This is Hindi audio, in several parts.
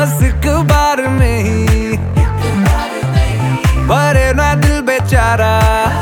बस एक बार में ही भरे ना दिल बेचारा।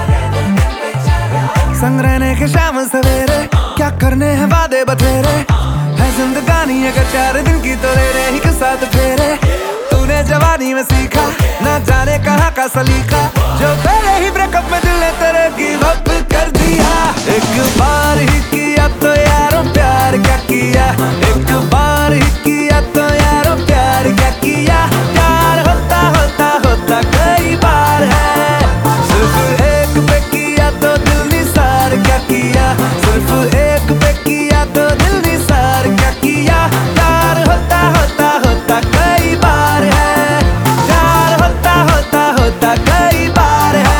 संग रहने के शाम सवेरे क्या करने हैं वादे बतेरे, है जिंदगानी अगर 4 दिन की तो ले रहे ही के साथ फेरे। तूने जवानी में सीखा ना जाने कहाँ का सलीका, जो पहले ही ब्रेकअप में दिल ने तेरे गिव अप कर दिया। एक बार ही किया तो यारो प्यार क्या किया, एक बार ही किया तो यारो प्यार क्या किया। प्यार होता होता होता कई बार है, सिर्फ एक पे किया तो दिल निसार क्या किया, सिर्फ एक पे किया तो दिल निसार क्या किया। प्यार होता होता होता कई बार है, प्यार होता होता होता कई बार है।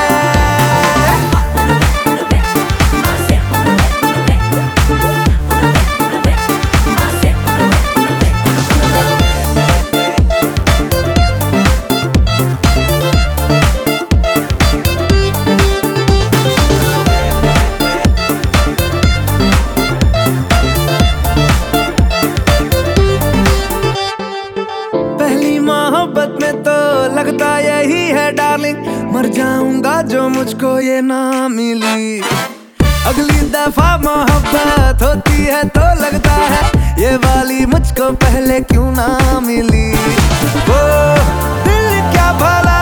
मोहब्बत में तो लगता यही है डार्लिंग, मर जाऊंगा जो मुझको ये ना मिली। अगली दफा मोहब्बत होती है तो लगता है ये वाली मुझको पहले क्यों ना मिली। वो दिल क्या भला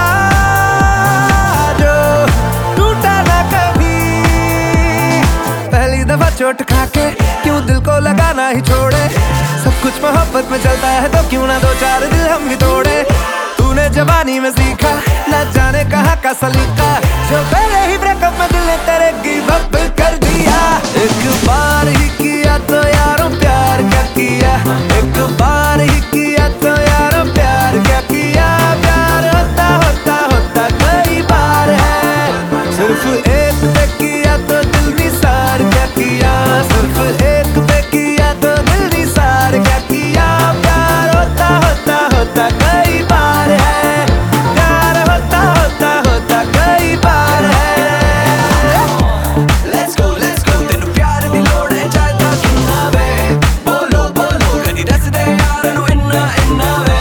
जो टूटा ना कभी, पहली दफा चोट खाके क्यों दिल को लगाना ही छोड़े। सब कुछ मोहब्बत में चलता है तो क्यों ना 2-4 दिल हम भी तोड़े। तूने जवानी में सीखा न जाने कहाँ का सलीका, जो पहले ही ब्रेकअप में दिल ने तेरे गिव अप कर दिया। एक बार ही किया तो यारो प्यार क्या किया, एक बार ही किया तो यारो प्यार क्या किया। प्यार होता होता होता कई बार है, सिर्फ एक पे किया तो दिल निसार क्या किया, सिर्फ एक पे किया तो दिल निसार क्या किया। प्यार होता होता होता कई बार है, प्यार होता होता होता कई बार है। Let's go तेनू प्यार दी लोड़ है चाहता क्यों ना वे, बोलो बोलो कदी दस दे यार नू इन्ना इन्ना वे।